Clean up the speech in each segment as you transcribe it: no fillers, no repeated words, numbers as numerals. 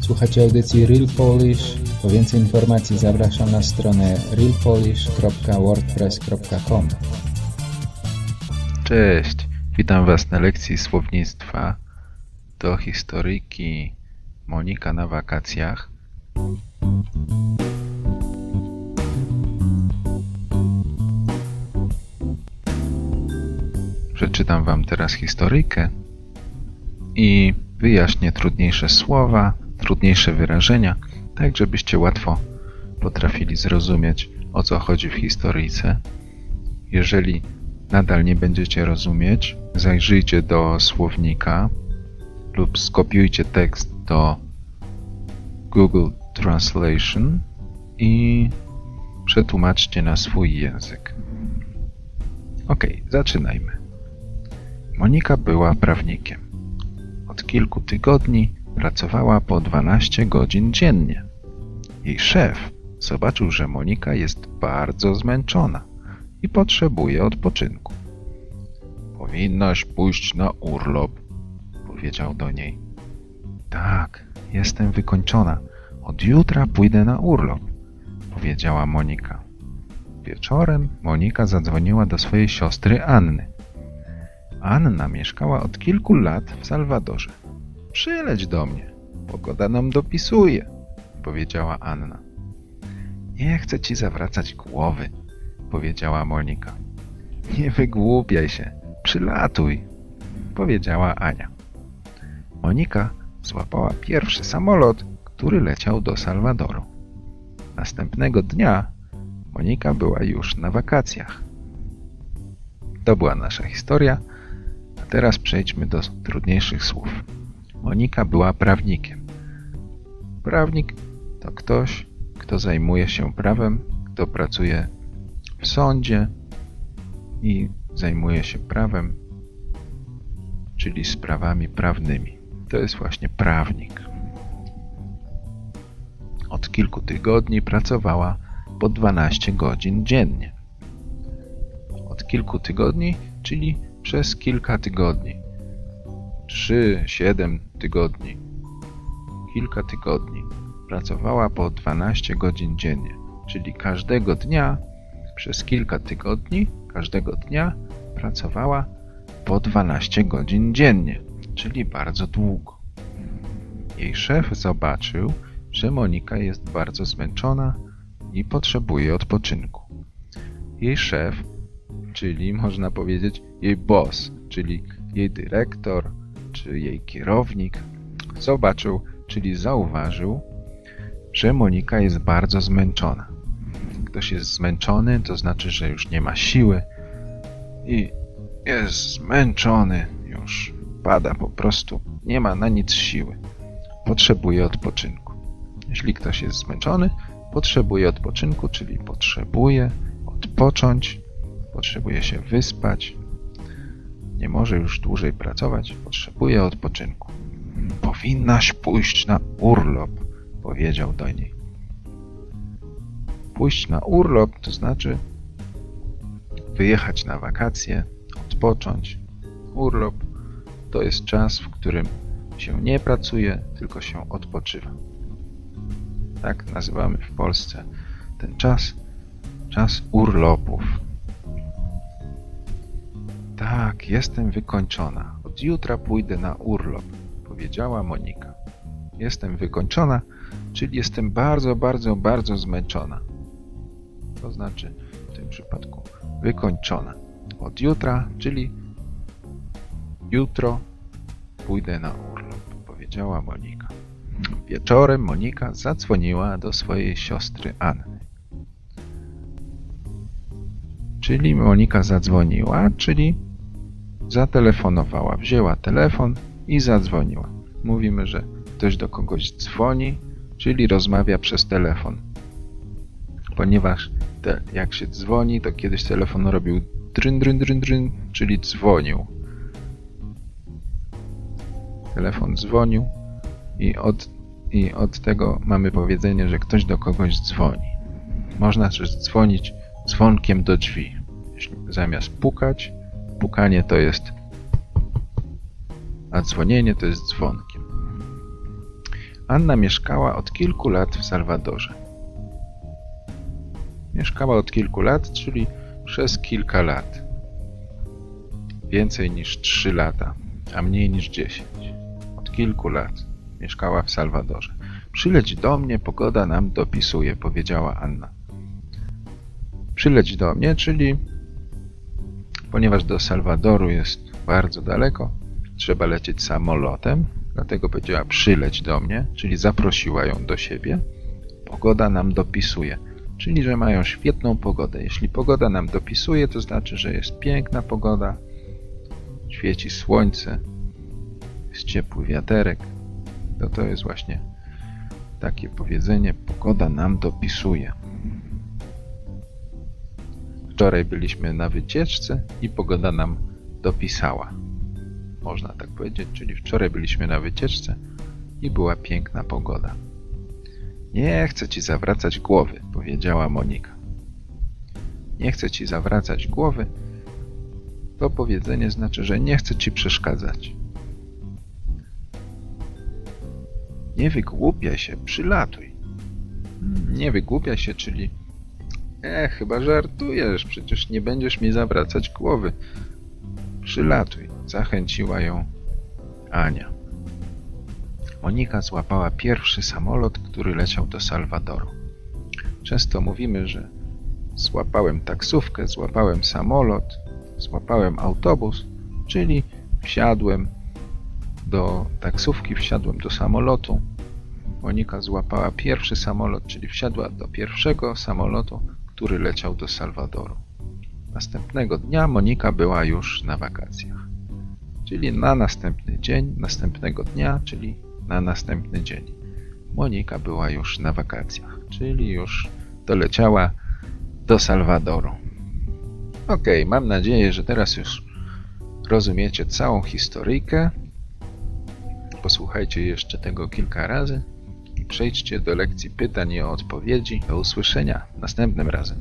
Słuchacie audycji Real Polish. Po więcej informacji zapraszam na stronę realpolish.wordpress.com. Cześć, witam Was na lekcji słownictwa do historyjki Monika na wakacjach. Przeczytam Wam teraz historyjkę i wyjaśnię trudniejsze słowa, trudniejsze wyrażenia, tak żebyście łatwo potrafili zrozumieć, o co chodzi w historyjce. Jeżeli nadal nie będziecie rozumieć, zajrzyjcie do słownika lub skopiujcie tekst do Google Translation i przetłumaczcie na swój język. Ok, zaczynajmy. Monika była prawnikiem. Od kilku tygodni pracowała po 12 godzin dziennie. Jej szef zobaczył, że Monika jest bardzo zmęczona i potrzebuje odpoczynku. Powinnaś pójść na urlop, powiedział do niej. Tak, jestem wykończona. Od jutra pójdę na urlop, powiedziała Monika. Wieczorem Monika zadzwoniła do swojej siostry Anny. Anna mieszkała od kilku lat w Salwadorze. Przyleć do mnie, pogoda nam dopisuje, powiedziała Anna. Nie chcę ci zawracać głowy, powiedziała Monika. Nie wygłupiaj się, przylatuj, powiedziała Ania. Monika złapała pierwszy samolot, który leciał do Salwadoru. Następnego dnia Monika była już na wakacjach. To była nasza historia, a teraz przejdźmy do trudniejszych słów. Monika była prawnikiem. Prawnik to ktoś, kto zajmuje się prawem, kto pracuje w sądzie i zajmuje się prawem, czyli sprawami prawnymi. To jest właśnie prawnik. Od kilku tygodni pracowała po 12 godzin dziennie. Od kilku tygodni, czyli przez kilka tygodni. 3-7 tygodni. Kilka tygodni. Pracowała po 12 godzin dziennie, czyli każdego dnia przez kilka tygodni, każdego dnia pracowała po 12 godzin dziennie, czyli bardzo długo. Jej szef zobaczył, że Monika jest bardzo zmęczona i potrzebuje odpoczynku. Jej szef, czyli można powiedzieć jej boss, czyli jej dyrektor, czy jej kierownik, zobaczył, czyli zauważył, że Monika jest bardzo zmęczona. Ktoś jest zmęczony, to znaczy, że już nie ma siły i jest zmęczony, już pada po prostu, nie ma na nic siły. Potrzebuje odpoczynku. Jeśli ktoś jest zmęczony, potrzebuje odpoczynku, czyli potrzebuje odpocząć, potrzebuje się wyspać, nie może już dłużej pracować, potrzebuje odpoczynku. Powinnaś pójść na urlop, powiedział do niej. Pójść na urlop to znaczy wyjechać na wakacje, odpocząć. Urlop to jest czas, w którym się nie pracuje, tylko się odpoczywa. Tak nazywamy w Polsce ten czas urlopów. Tak, jestem wykończona. Od jutra pójdę na urlop, powiedziała Monika. Jestem wykończona, czyli jestem bardzo, bardzo, bardzo zmęczona. To znaczy w tym przypadku wykończona. Od jutra, czyli jutro pójdę na urlop, powiedziała Monika. Wieczorem Monika zadzwoniła do swojej siostry Anny. Czyli Monika zadzwoniła, czyli zatelefonowała. Wzięła telefon i zadzwoniła. Mówimy, że ktoś do kogoś dzwoni, czyli rozmawia przez telefon. Ponieważ jak się dzwoni, to kiedyś telefon robił dryn, dryn, dryn, dryn, czyli dzwonił. Telefon dzwonił i od tego mamy powiedzenie, że ktoś do kogoś dzwoni. Można też dzwonić dzwonkiem do drzwi. Zamiast pukać, pukanie to jest, a dzwonienie to jest dzwonkiem. Anna mieszkała od kilku lat w Salwadorze. Mieszkała od kilku lat, czyli przez kilka lat. Więcej niż 3 lata, a mniej niż 10. Od kilku lat mieszkała w Salwadorze. Przyleć do mnie, pogoda nam dopisuje, powiedziała Anna. Przyleć do mnie, czyli ponieważ do Salwadoru jest bardzo daleko, trzeba lecieć samolotem, dlatego powiedziała przyleć do mnie, czyli zaprosiła ją do siebie. Pogoda nam dopisuje, czyli że mają świetną pogodę. Jeśli pogoda nam dopisuje, to znaczy, że jest piękna pogoda, świeci słońce, jest ciepły wiaterek. To jest właśnie takie powiedzenie, pogoda nam dopisuje. Wczoraj byliśmy na wycieczce i pogoda nam dopisała. Można tak powiedzieć, czyli wczoraj byliśmy na wycieczce i była piękna pogoda. Nie chcę ci zawracać głowy, powiedziała Monika. Nie chcę ci zawracać głowy. To powiedzenie znaczy, że nie chcę ci przeszkadzać. Nie wygłupiaj się, przylatuj. Nie wygłupiaj się, czyli chyba żartujesz, przecież nie będziesz mi zawracać głowy. Przylatuj, zachęciła ją Ania. Monika złapała pierwszy samolot, który leciał do Salwadoru. Często mówimy, że złapałem taksówkę, złapałem samolot, złapałem autobus, czyli wsiadłem do taksówki, wsiadłem do samolotu. Monika złapała pierwszy samolot, czyli wsiadła do pierwszego samolotu, który leciał do Salwadoru. Następnego dnia Monika była już na wakacjach. Czyli na następny dzień, następnego dnia, czyli na następny dzień. Monika była już na wakacjach, czyli już doleciała do Salwadoru. Okej, mam nadzieję, że teraz już rozumiecie całą historyjkę. Posłuchajcie jeszcze tego kilka razy i przejdźcie do lekcji pytań i odpowiedzi. Do usłyszenia następnym razem.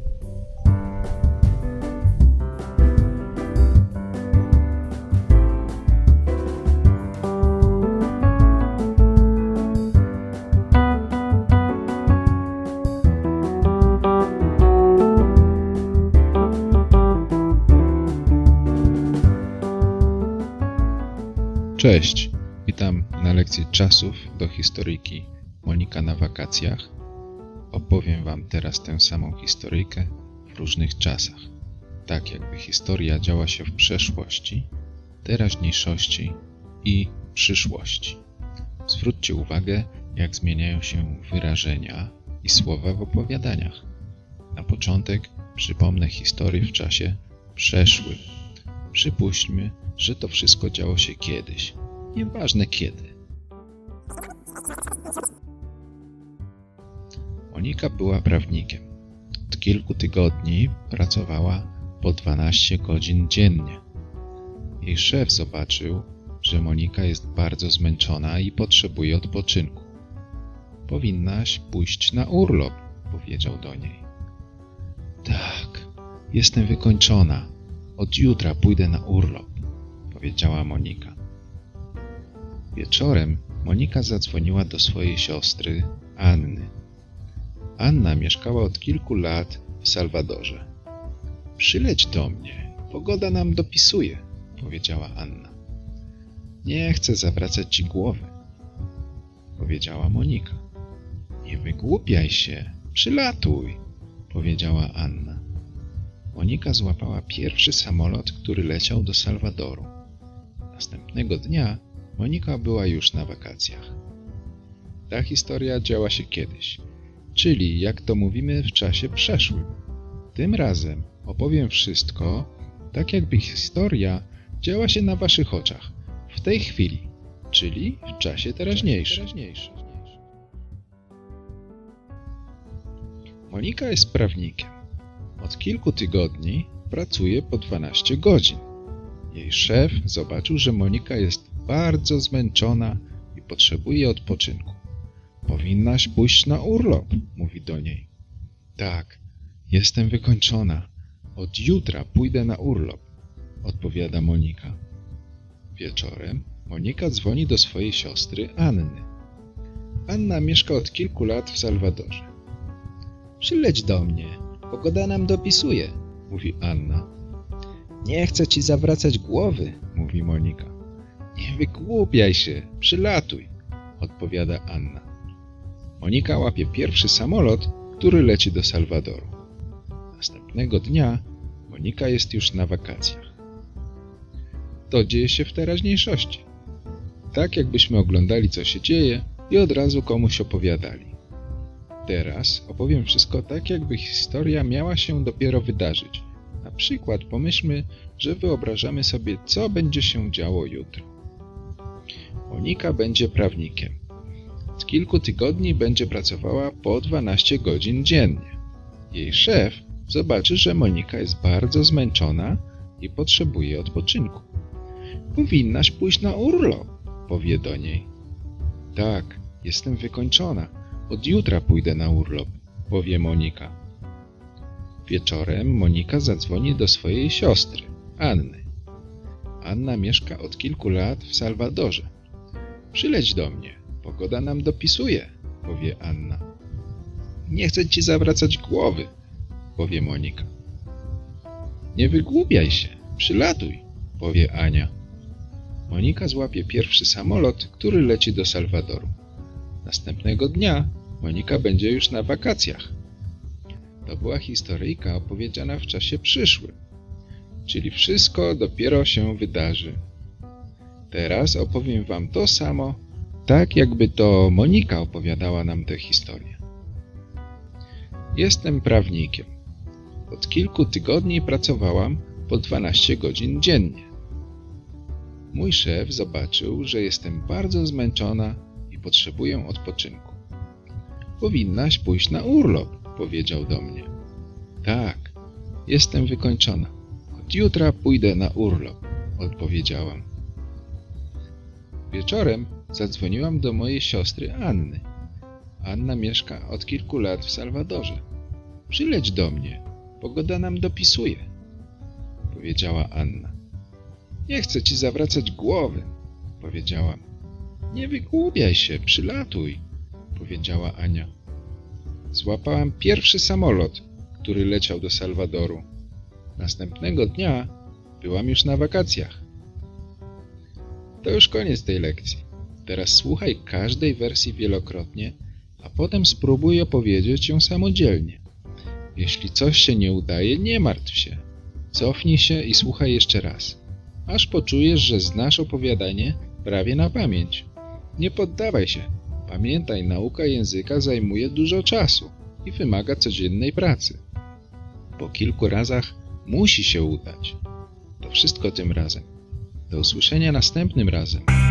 Cześć, witam na lekcji czasów do historyjki Monika na wakacjach. Opowiem wam teraz tę samą historyjkę w różnych czasach. Tak jakby historia działa się w przeszłości, teraźniejszości i przyszłości. Zwróćcie uwagę, jak zmieniają się wyrażenia i słowa w opowiadaniach. Na początek przypomnę historię w czasie przeszłym. Przypuśćmy, że to wszystko działo się kiedyś. Nieważne kiedy. Monika była prawnikiem. Od kilku tygodni pracowała po 12 godzin dziennie. Jej szef zobaczył, że Monika jest bardzo zmęczona i potrzebuje odpoczynku. Powinnaś pójść na urlop, powiedział do niej. Tak, jestem wykończona. Od jutra pójdę na urlop, powiedziała Monika. Wieczorem Monika zadzwoniła do swojej siostry Anny. Anna mieszkała od kilku lat w Salwadorze. Przyleć do mnie, pogoda nam dopisuje, powiedziała Anna. Nie chcę zawracać ci głowy, powiedziała Monika. Nie wygłupiaj się, przylatuj, powiedziała Anna. Monika złapała pierwszy samolot, który leciał do Salwadoru. Następnego dnia Monika była już na wakacjach. Ta historia działa się kiedyś, czyli jak to mówimy w czasie przeszłym. Tym razem opowiem wszystko, tak jakby historia działa się na waszych oczach, w tej chwili, czyli w czasie teraźniejszym. Monika jest prawnikiem. Od kilku tygodni pracuje po 12 godzin. Jej szef zobaczył, że Monika jest bardzo zmęczona i potrzebuje odpoczynku. Powinnaś pójść na urlop, mówi do niej. Tak, jestem wykończona. Od jutra pójdę na urlop, odpowiada Monika. Wieczorem Monika dzwoni do swojej siostry Anny. Anna mieszka od kilku lat w Salwadorze. Przyleć do mnie, pogoda nam dopisuje, mówi Anna. Nie chcę ci zawracać głowy, mówi Monika. Nie wygłupiaj się, przylatuj, odpowiada Anna. Monika łapie pierwszy samolot, który leci do Salwadoru. Następnego dnia Monika jest już na wakacjach. To dzieje się w teraźniejszości. Tak jakbyśmy oglądali, co się dzieje i od razu komuś opowiadali. Teraz opowiem wszystko tak, jakby historia miała się dopiero wydarzyć. Na przykład pomyślmy, że wyobrażamy sobie, co będzie się działo jutro. Monika będzie prawnikiem. Od kilku tygodni będzie pracowała po 12 godzin dziennie. Jej szef zobaczy, że Monika jest bardzo zmęczona i potrzebuje odpoczynku. Powinnaś pójść na urlop, powie do niej. Tak, jestem wykończona. Od jutra pójdę na urlop, powie Monika. Wieczorem Monika zadzwoni do swojej siostry, Anny. Anna mieszka od kilku lat w Salwadorze. Przyleć do mnie, pogoda nam dopisuje, powie Anna. Nie chcę ci zawracać głowy, powie Monika. Nie wygłupiaj się, przylatuj, powie Ania. Monika złapie pierwszy samolot, który leci do Salwadoru. Następnego dnia Monika będzie już na wakacjach. To była historyjka opowiedziana w czasie przyszłym, czyli wszystko dopiero się wydarzy. Teraz opowiem wam to samo, tak jakby to Monika opowiadała nam tę historię. Jestem prawnikiem. Od kilku tygodni pracowałam po 12 godzin dziennie. Mój szef zobaczył, że jestem bardzo zmęczona i potrzebuję odpoczynku. Powinnaś pójść na urlop, powiedział do mnie. Tak, jestem wykończona. Od jutra pójdę na urlop, odpowiedziałam. Wieczorem zadzwoniłam do mojej siostry Anny. Anna mieszka od kilku lat w Salwadorze. Przyleć do mnie, pogoda nam dopisuje, powiedziała Anna. Nie chcę ci zawracać głowy, powiedziałam. Nie wygłupiaj się, przylatuj, powiedziała Ania. Złapałam pierwszy samolot, który leciał do Salwadoru. Następnego dnia byłam już na wakacjach. To już koniec tej lekcji. Teraz słuchaj każdej wersji wielokrotnie, a potem spróbuj opowiedzieć ją samodzielnie. Jeśli coś się nie udaje, nie martw się. Cofnij się i słuchaj jeszcze raz, aż poczujesz, że znasz opowiadanie prawie na pamięć. Nie poddawaj się. Pamiętaj, nauka języka zajmuje dużo czasu i wymaga codziennej pracy. Po kilku razach musi się udać. To wszystko tym razem. Do usłyszenia następnym razem.